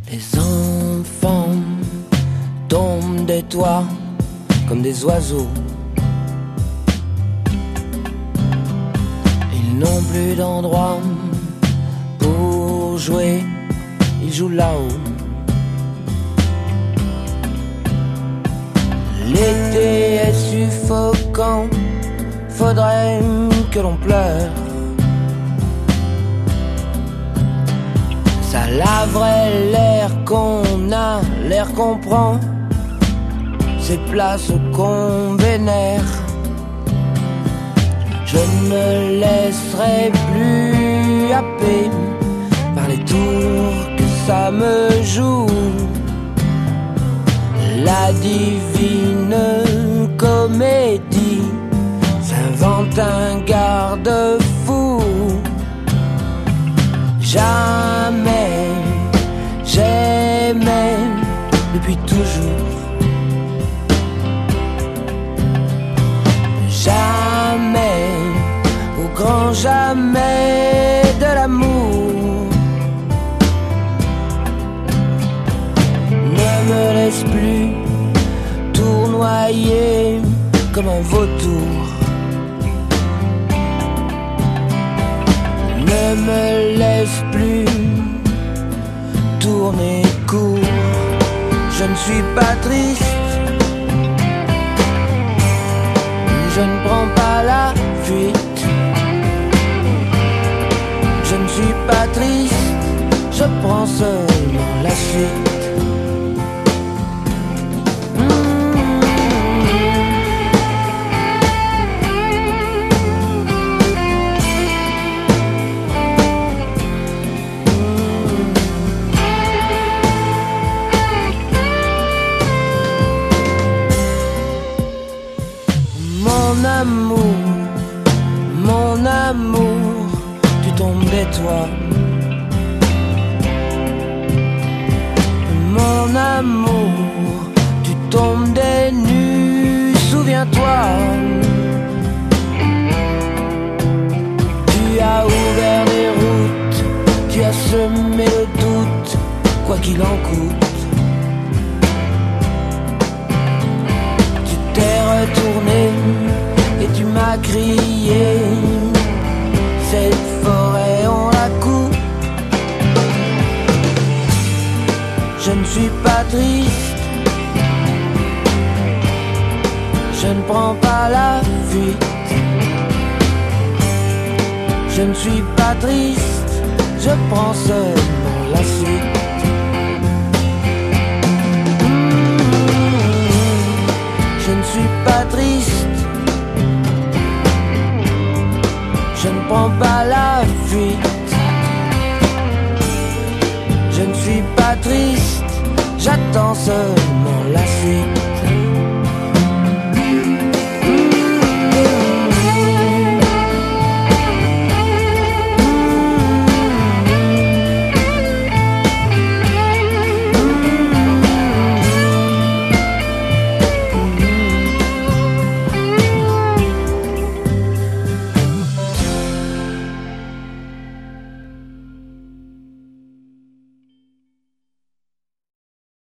Les enfants tombent des toits comme des oiseaux. Ils n'ont plus d'endroit pour jouer, ils jouent là-haut. L'été est suffocant, faudrait que l'on pleure. Ça laverait l'air qu'on a, l'air qu'on prend, ces places qu'on vénère. Je ne me laisserai plus happer par les tours que ça me joue. La divine comédie s'invente un garde-fou. Jamais j'aimais depuis toujours. Jamais, au grand jamais de l'amour. Ne me laisse plus tournoyer comme un vautour. Ne me laisse plus tourner court. Je ne suis pas triste, je ne prends pas la fuite. Je ne suis pas triste, je prends seulement la suite. Mon amour, tu tombes des toits. Mon amour, tu tombes des nues, souviens-toi. Tu as ouvert des routes, tu as semé le doute, quoi qu'il en coûte. Tu t'es retourné et tu m'as crié, cette forêt on la coupe. Je ne suis pas triste, je ne prends pas la fuite. Je ne suis pas triste, je prends seulement la suite. Je ne suis pas triste, je ne prends pas la fuite. Je ne suis pas triste, j'attends seulement la suite.